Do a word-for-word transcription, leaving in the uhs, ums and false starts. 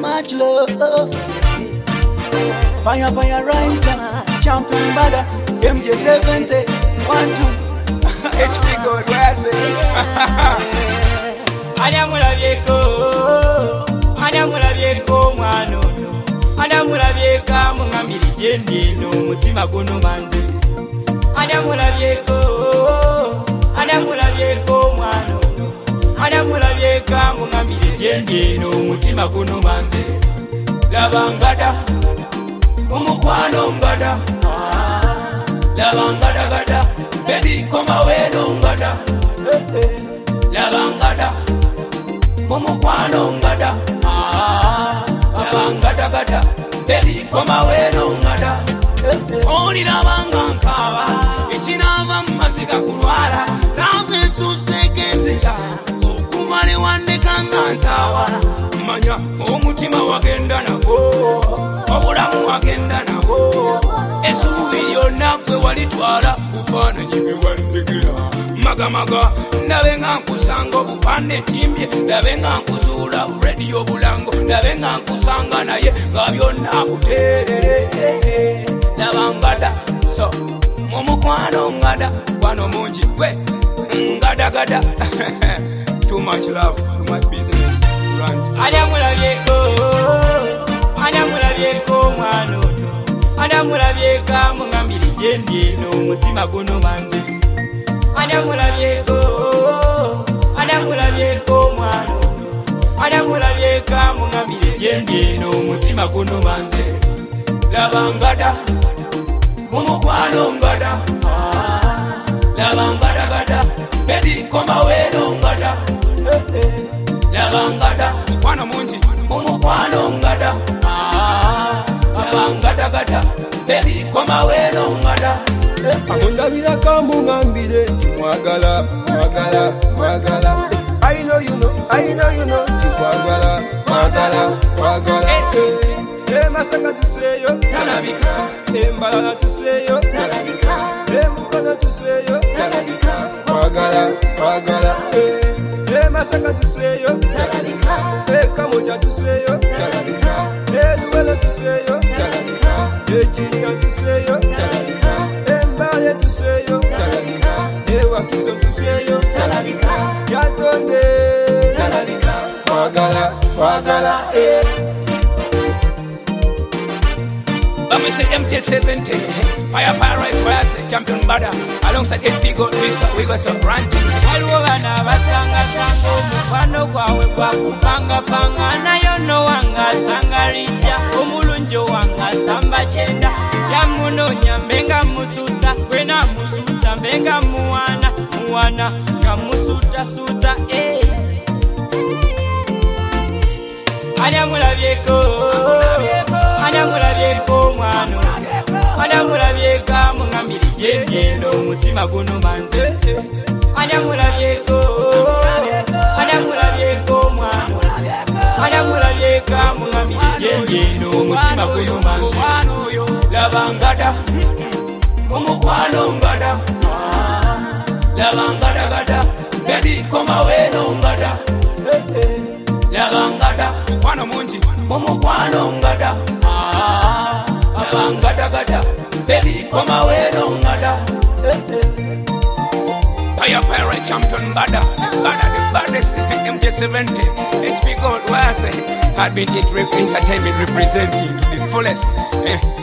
much love. Paya Paya Writer, Champion Bada, M J seventy, one two, H P God, where I say. Adamula Vieko, Adamula Vieko, Mano, Adamula Vieka, Mungamiri Jendi, no Mutima Gono Manzi. Adamula Vieko, Adamula Vieko, Mano, Adamula Vieka, Mungamiri Jendi, no Mutima Gono Manzi. Lavangada, Umukwano Ngada, Lavangada Gada, baby, come away, no Ngada, Lavangada. Umukwano Ngada, Lavangada Gada, baby, come away, no Ngada. Only Lavanga Nkava, Ichinava Mazika Kurwara, Raven Susekenzita, Kumari Wande Kangantawa, Manya, Omutima Wagenda Nako, Obulamu Wagenda Nako, Esubi Yonakwe Walitwala, Ufana Nyibi Wandikira. Maga maga, ndabenga nkusanga bupande timbye, ndabenga nkuzula radio bulango, ndabenga nkusanga naye ngabyonna buterere. Lavangada, so mumukwano ngada, kwano mungi gwe ngada gada. Too much love, too much business. Run. Adamula Vieko, Adamula Vieko mwano, Adamula Vieka mungambiri jendi no mutima gono manzi. Adamula Vieko, Adamula Vieko mwano, Adamula Vieka mungambiri jendi no mutima gono manzi. Lavangada, Mumukwano Ngada, Lavangada Gada, baby come away no Ngada, Lavangada, Mukwano Munji, Mumukwano Ngada, Lavangada Gada, baby come away no Ngada. Amunda bila kamungambire, Mwagala, Mwagala, Mwagala. I know you know, I know you know, Mwagala, Mwagala, Mwagala. Masaka to say yo, Talabika, Embala to say yo, Talabika, Emukona to say yo, Talabika, Wagala, Wagala, eh, Masaka to say yo, Talabika, eh, Kamoja to say yo, Talabika, eh, Luela to say yo, Talabika, eh, Jinia to say yo, Talabika, Embale to say yo, Talabika, eh, Wakiso to say yo, Talabika, Yatonde, Talabika, Wagala, Wagala, eh. I'm say M J seventy, Paya Paya Writer, Champion Bada, alongside H P God, we got some ranting. Alwana batanga sango mufano kwawe kwa kupanga panga nayo no wanga sangarija omulunjo wanga samba chenda jamuno nyambenga musuta kwena musuta mbenga muwana muwana kamusuta suta eh Adamula Vieko, Adamula Vieko mwano, Adamula Vieka mungambiri jendi no mutima gono manze. Adamula Vieko, Adamula Vieko mwano, Adamula Vieka mungambiri jendi no mutima gono manze. Lavangada, Mumukwano Ngada, Lavangada Gada, baby come away no Ngada. Lavangada, Mukwano Munji, Mumukwano Ngada, Lavangada Gada, baby come away no Ngada. Paya Paya Champion Bada, Bada the baddest, M J seventy, H P God, where I say, Heartbeat Entertainment representing to the fullest. Eh.